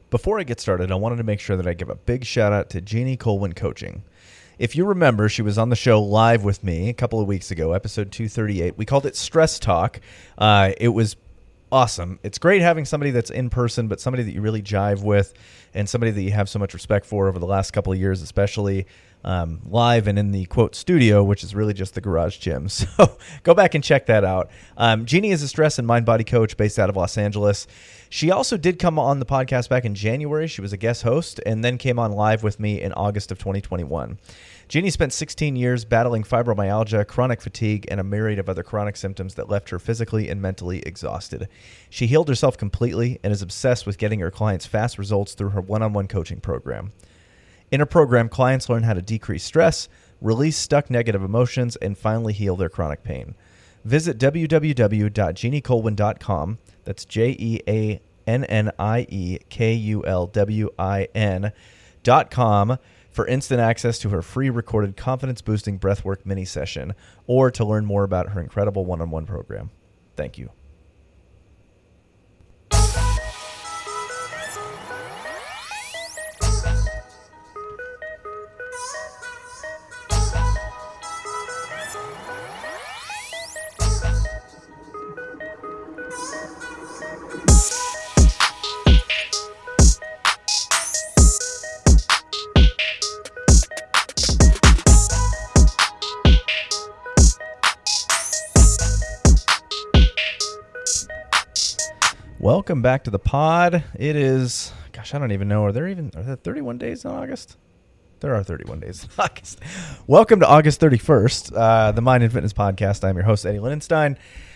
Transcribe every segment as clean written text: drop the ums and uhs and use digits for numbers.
Before I get started, I wanted to make sure that I give a big shout out to Jeannie Colwyn Coaching. If you remember, she was on the show live with me a couple of weeks ago, episode 238. We called it Stress Talk. It was awesome. It's great having somebody that's in person, but somebody that you really jive with and somebody that you have so much respect for over the last couple of years, especially live and in the, quote, studio, which is really just the garage gym. So go back and check that out. Jeannie is a stress and mind-body coach based out of Los Angeles. She also did come on the podcast back in January. She was a guest host and then came on live with me in August of 2021. Jeannie spent 16 years battling fibromyalgia, chronic fatigue, and a myriad of other chronic symptoms that left her physically and mentally exhausted. She healed herself completely and is obsessed with getting her clients fast results through her one-on-one coaching program. In her program, clients learn how to decrease stress, release stuck negative emotions, and finally heal their chronic pain. Visit www.jeanniecolwyn.com. That's JeannieKulwin.com for instant access to her free recorded confidence-boosting breathwork mini session or to learn more about her incredible one-on-one program. Thank you. Welcome back to the pod. It is, gosh, I don't even know. Are there 31 days in August? There are 31 days in August. Welcome to August 31st, the Mind and Fitness Podcast. I'm your host, Eddie Lindenstein.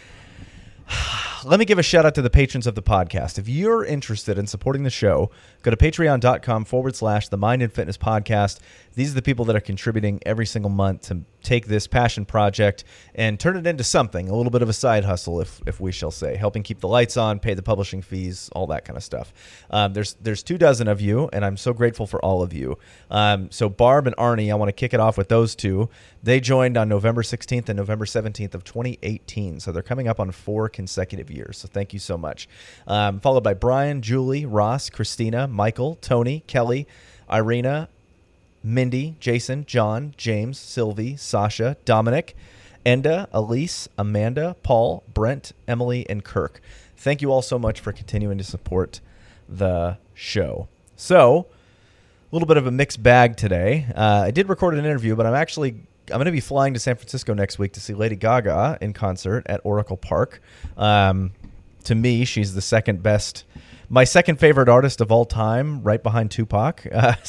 Let me give a shout out to the patrons of the podcast. If you're interested in supporting the show, go to patreon.com/the Mind and Fitness Podcast. These are the people that are contributing every single month to take this passion project and turn it into something, a little bit of a side hustle, if we shall say, helping keep the lights on, pay the publishing fees, all that kind of stuff. There's 24 of you, and I'm so grateful for all of you. So Barb and Arnie, I want to kick it off with those two. They joined on November 16th and November 17th of 2018, so they're coming up on 4 consecutive years. So thank you so much. Followed by Brian, Julie, Ross, Christina, Michael, Tony, Kelly, Irina, Mindy, Jason, John, James, Sylvie, Sasha, Dominic, Enda, Elise, Amanda, Paul, Brent, Emily, and Kirk. Thank you all so much for continuing to support the show. So, a little bit of a mixed bag today. I did record an interview, but I'm going to be flying to San Francisco next week to see Lady Gaga in concert at Oracle Park. To me, she's the my second favorite artist of all time, right behind Tupac.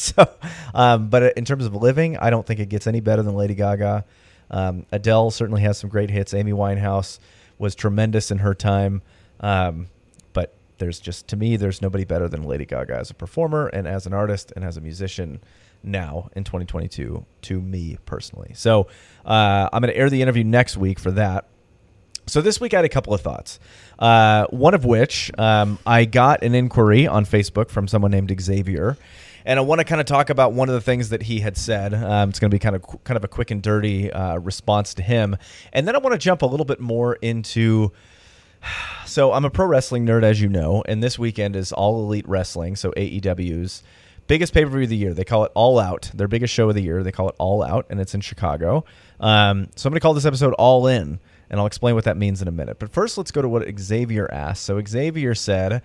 But in terms of living, I don't think it gets any better than Lady Gaga. Adele certainly has some great hits. Amy Winehouse was tremendous in her time. But to me, there's nobody better than Lady Gaga as a performer and as an artist and as a musician now in 2022, to me personally. So I'm going to air the interview next week for that. So this week I had a couple of thoughts, one of which I got an inquiry on Facebook from someone named Xavier, and I want to kind of talk about one of the things that he had said. It's going to be kind of a quick and dirty response to him, and then I want to jump a little bit more into. So I'm a pro wrestling nerd, as you know, and this weekend is All Elite Wrestling, so AEW's biggest pay-per-view of the year. They call it All Out. Their biggest show of the year. They call it All Out, and it's in Chicago. So I'm going to call this episode All In. And I'll explain what that means in a minute. But first, let's go to what Xavier asked. So Xavier said,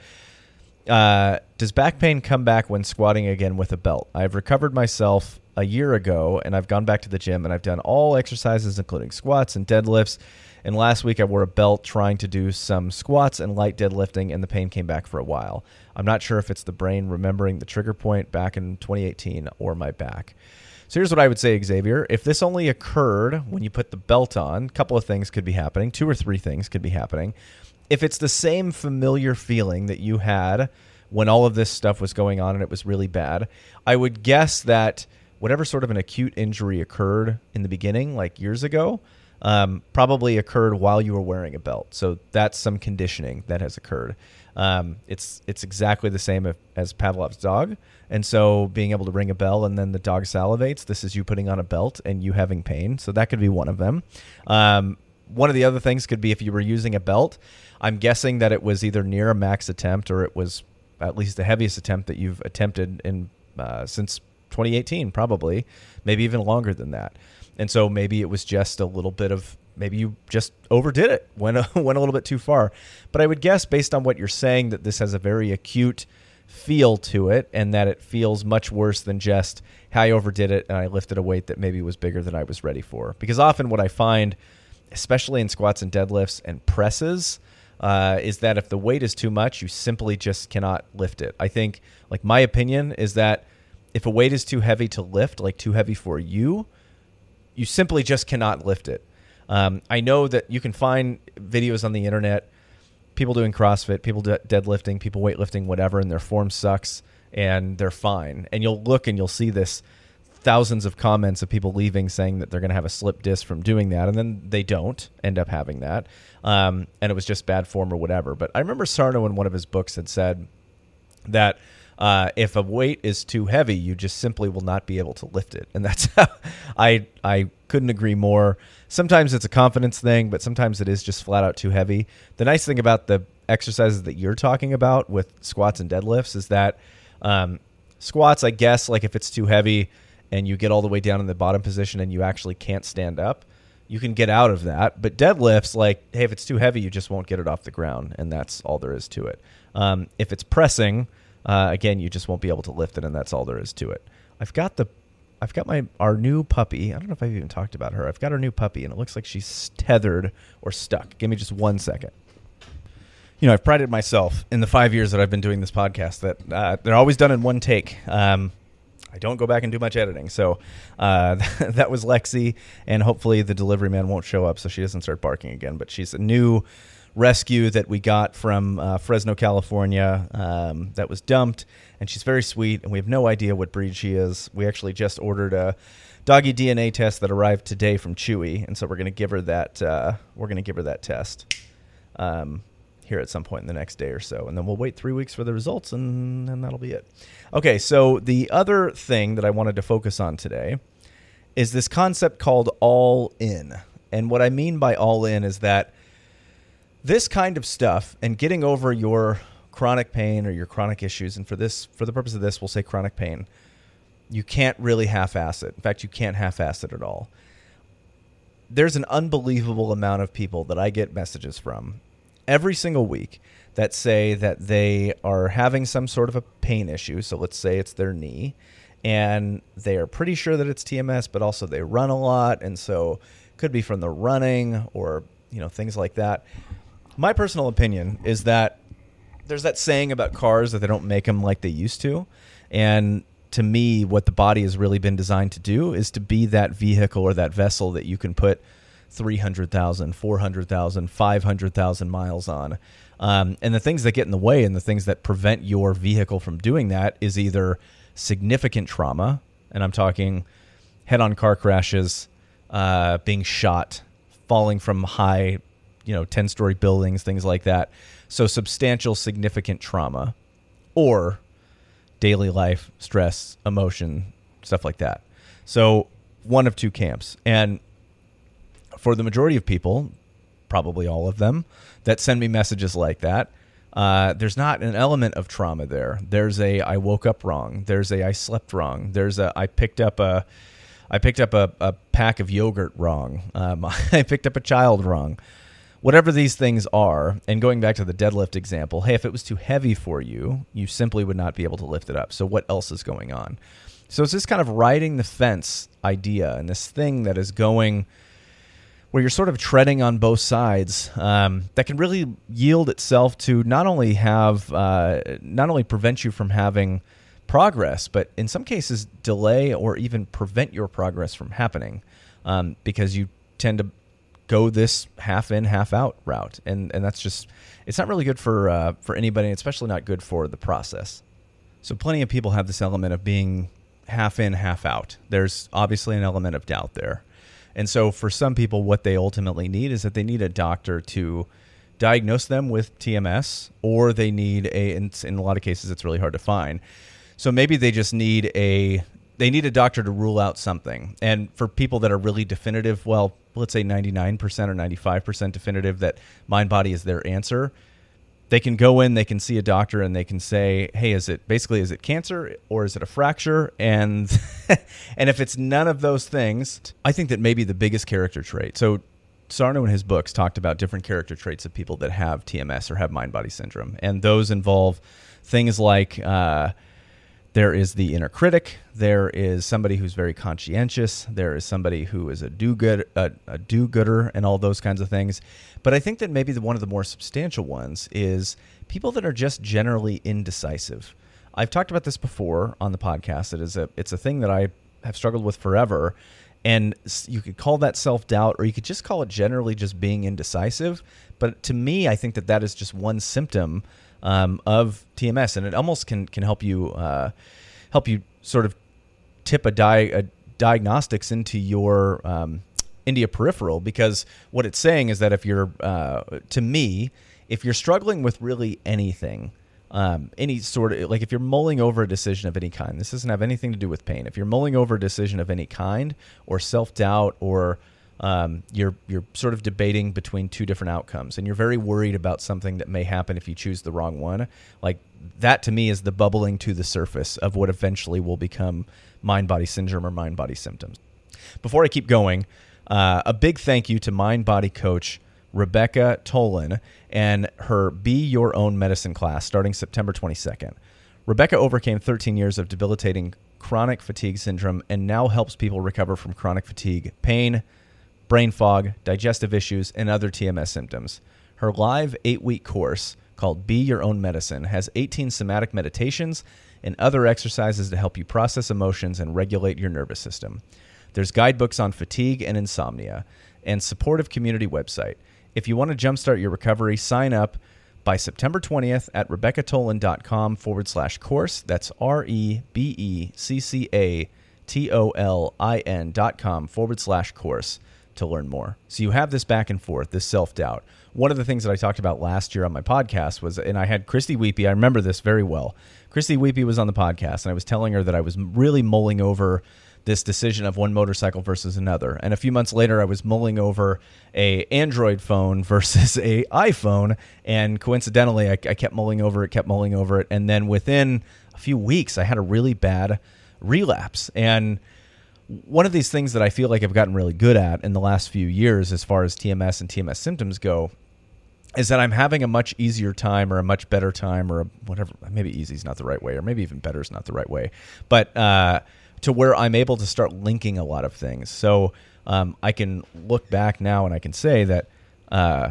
does back pain come back when squatting again with a belt? I've recovered myself a year ago, and I've gone back to the gym, and I've done all exercises, including squats and deadlifts. And last week, I wore a belt trying to do some squats and light deadlifting, and the pain came back for a while. I'm not sure if it's the brain remembering the trigger point back in 2018 or my back. So here's what I would say, Xavier. If this only occurred when you put the belt on, a couple of things could be happening. 2 or 3 things could be happening. If it's the same familiar feeling that you had when all of this stuff was going on and it was really bad, I would guess that whatever sort of an acute injury occurred in the beginning, like years ago, probably occurred while you were wearing a belt. So that's some conditioning that has occurred. It's exactly the same as Pavlov's dog. And so being able to ring a bell and then the dog salivates, this is you putting on a belt and you having pain. So that could be one of them. One of the other things could be if you were using a belt, I'm guessing that it was either near a max attempt or it was at least the heaviest attempt that you've attempted in since 2018, probably, maybe even longer than that. And so maybe it was just a little bit of, maybe you just overdid it, went a little bit too far. But I would guess, based on what you're saying, that this has a very acute feel to it, and that it feels much worse than just, hey, I overdid it and I lifted a weight that maybe was bigger than I was ready for. Because often what I find, especially in squats and deadlifts and presses, is that if the weight is too much, you simply just cannot lift it. I think, like, my opinion is that if a weight is too heavy to lift, like too heavy for you, you simply just cannot lift it. I know that you can find videos on the internet, people doing CrossFit, people deadlifting, people weightlifting, whatever, and their form sucks and they're fine. And you'll look and you'll see this thousands of comments of people leaving saying that they're going to have a slip disc from doing that. And then they don't end up having that. And it was just bad form or whatever. But I remember Sarno in one of his books had said that if a weight is too heavy, you just simply will not be able to lift it. And that's how I couldn't agree more. Sometimes it's a confidence thing, but sometimes it is just flat out too heavy. The nice thing about the exercises that you're talking about with squats and deadlifts is that squats, I guess, like if it's too heavy and you get all the way down in the bottom position and you actually can't stand up, you can get out of that. But deadlifts, like, hey, if it's too heavy, you just won't get it off the ground, and that's all there is to it. If it's pressing, again, you just won't be able to lift it, and that's all there is to it. I've got our new puppy. I don't know if I've even talked about her. I've got our new puppy, and it looks like she's tethered or stuck. Give me just 1 second. You know, I've prided myself in the 5 years that I've been doing this podcast that they're always done in one take. I don't go back and do much editing. So that was Lexi, and hopefully the delivery man won't show up so she doesn't start barking again. But she's a new rescue that we got from Fresno, California, that was dumped, and she's very sweet, and we have no idea what breed she is. We actually just ordered a doggy DNA test that arrived today from Chewy, and so we're going to give her that. We're going to give her that test here at some point in the next day or so, and then we'll wait 3 weeks for the results, and then that'll be it. Okay, so the other thing that I wanted to focus on today is this concept called all in, and what I mean by all in is that this kind of stuff and getting over your chronic pain or your chronic issues, and for the purpose of this, we'll say chronic pain, you can't really half-ass it. In fact, you can't half-ass it at all. There's an unbelievable amount of people that I get messages from every single week that say that they are having some sort of a pain issue. So let's say it's their knee, and they are pretty sure that it's TMS, but also they run a lot, and so it could be from the running or, you know, things like that. My personal opinion is that there's that saying about cars that they don't make them like they used to. And to me, what the body has really been designed to do is to be that vehicle or that vessel that you can put 300,000, 400,000, 500,000 miles on. And the things that get in the way and the things that prevent your vehicle from doing that is either significant trauma, and I'm talking head-on car crashes, being shot, falling from high, 10-story buildings, things like that. So substantial, significant trauma, or daily life, stress, emotion, stuff like that. So one of two camps. And for the majority of people, probably all of them, that send me messages like that, there's not an element of trauma there. There's a I woke up wrong. There's a I slept wrong. There's a I picked up a pack of yogurt wrong. I picked up a child wrong. Whatever these things are, and going back to the deadlift example, hey, if it was too heavy for you, you simply would not be able to lift it up. So what else is going on? So it's this kind of riding the fence idea, and this thing that is going where you're sort of treading on both sides, that can really yield itself to not only prevent you from having progress, but in some cases delay or even prevent your progress from happening, because you tend to go this half in, half out route. And that's just, it's not really good for anybody, and especially not good for the process. So plenty of people have this element of being half in, half out. There's obviously an element of doubt there. And so for some people, what they ultimately need is that they need a doctor to diagnose them with TMS, or they need in a lot of cases, it's really hard to find. So maybe they just need a doctor to rule out something. And for people that are really definitive, well, let's say 99% or 95% definitive that mind body is their answer, they can go in, they can see a doctor, and they can say, hey, is it cancer or is it a fracture? And and if it's none of those things, I think that maybe the biggest character trait. So Sarno in his books talked about different character traits of people that have TMS or have mind-body syndrome. And those involve things like there is the inner critic, there is somebody who's very conscientious, there is somebody who is a do-gooder and all those kinds of things. But I think that maybe one of the more substantial ones is people that are just generally indecisive. I've talked about this before on the podcast. It's a thing that I have struggled with forever. And you could call that self-doubt, or you could just call it generally just being indecisive. But to me, I think that is just one symptom of TMS, and it almost can help you sort of tip a diagnostics into your peripheral, because what it's saying is that if you're if you're struggling with really anything, any sort of, like if you're mulling over a decision of any kind, this doesn't have anything to do with pain. If you're mulling over a decision of any kind, or self-doubt, or you're sort of debating between two different outcomes, and you're very worried about something that may happen if you choose the wrong one, like that to me is the bubbling to the surface of what eventually will become mind-body syndrome or mind-body symptoms. Before I keep going, a big thank you to mind-body coach Rebecca Tolan and her Be Your Own Medicine class starting September 22nd. Rebecca overcame 13 years of debilitating chronic fatigue syndrome and now helps people recover from chronic fatigue, pain, brain fog, digestive issues, and other TMS symptoms. Her live 8-week course called Be Your Own Medicine has 18 somatic meditations and other exercises to help you process emotions and regulate your nervous system. There's guidebooks on fatigue and insomnia and supportive community website. If you want to jumpstart your recovery, sign up by September 20th at RebeccaTolan.com/course. That's RebeccaTolan.com/course to learn more. So you have this back and forth, this self-doubt. One of the things that I talked about last year on my podcast was, and I had Christy Weepy, I remember this very well. Christy Weepy was on the podcast, and I was telling her that I was really mulling over this decision of one motorcycle versus another. And a few months later, I was mulling over a Android phone versus a iPhone. And coincidentally, I kept mulling over it. And then within a few weeks, I had a really bad relapse. And one of these things that I feel like I've gotten really good at in the last few years, as far as TMS and TMS symptoms go, is that I'm having a much easier time, or a much better time, or whatever. Maybe easy is not the right way, or maybe even better is not the right way. But, to where I'm able to start linking a lot of things. So I can look back now and I can say that I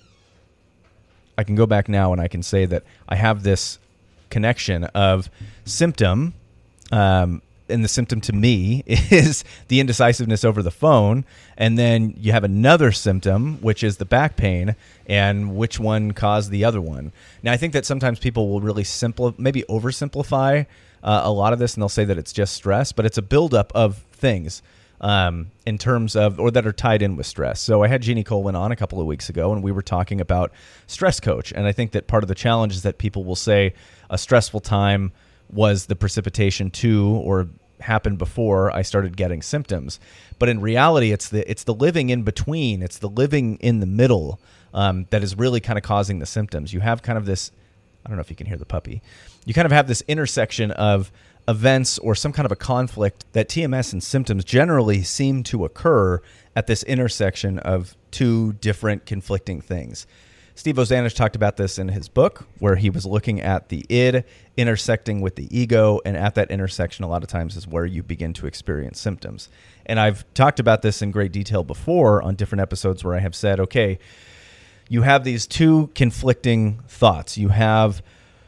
can go back now and I can say that I have this connection of symptom, and the symptom to me is the indecisiveness over the phone. And then you have another symptom, which is the back pain, and which one caused the other one. Now, I think that sometimes people will really maybe oversimplify a lot of this, and they'll say that it's just stress, but it's a buildup of things in terms of, or that are tied in with stress. So I had Jeannie Coleman on a couple of weeks ago, and we were talking about Stress Coach. And I think that part of the challenge is that people will say a stressful time was the precipitation to, or happened before I started getting symptoms. But in reality, it's the living in between, it's the living in the middle that is really kind of causing the symptoms. You have kind of this, I don't know if you can hear the puppy. You kind of have this intersection of events or some kind of a conflict that TMS and symptoms generally seem to occur at this intersection of two different conflicting things. Steve Ozanich talked about this in his book, where he was looking at the id intersecting with the ego, and at that intersection a lot of times is where you begin to experience symptoms. And I've talked about this in great detail before on different episodes where I have said, okay, you have these two conflicting thoughts. You have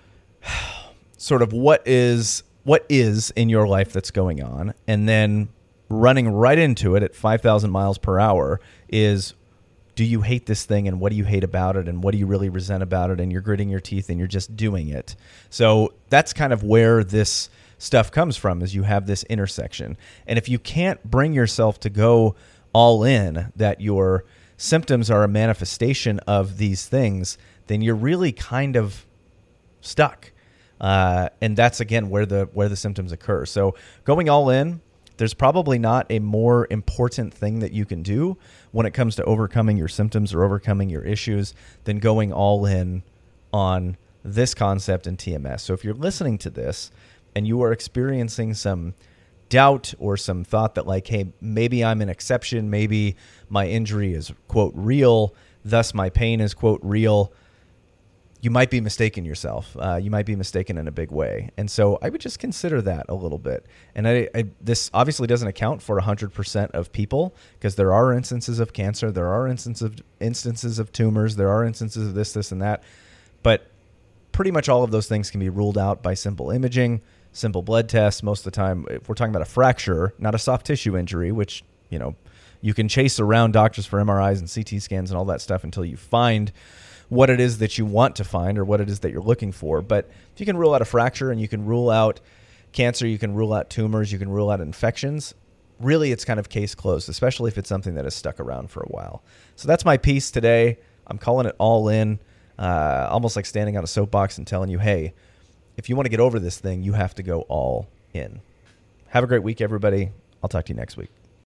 sort of what is in your life that's going on, and then running right into it at 5,000 miles per hour is, do you hate this thing, and what do you hate about it, and what do you really resent about it, and you're gritting your teeth and you're just doing it. So that's kind of where this stuff comes from, is you have this intersection. And if you can't bring yourself to go all in, that your symptoms are a manifestation of these things, then you're really kind of stuck. And that's, again, where the symptoms occur. So going all in, there's probably not a more important thing that you can do when it comes to overcoming your symptoms or overcoming your issues than going all in on this concept in TMS. So if you're listening to this and you are experiencing some doubt or some thought that like, hey, maybe I'm an exception, maybe my injury is, quote, real, thus my pain is, quote, real, you might be mistaken yourself. You might be mistaken in a big way. And so I would just consider that a little bit. And this obviously doesn't account for 100% of people, because there are instances of cancer, there are instances of tumors, there are instances of this, and that. But pretty much all of those things can be ruled out by simple imaging, simple blood tests. Most of the time, if we're talking about a fracture, not a soft tissue injury, which, you can chase around doctors for MRIs and CT scans and all that stuff until you find what it is that you want to find or what it is that you're looking for. But if you can rule out a fracture and you can rule out cancer, you can rule out tumors, you can rule out infections, really it's kind of case closed, especially if it's something that has stuck around for a while. So that's my piece today. I'm calling it all in, almost like standing on a soapbox and telling you, hey, if you want to get over this thing, you have to go all in. Have a great week, everybody. I'll talk to you next week.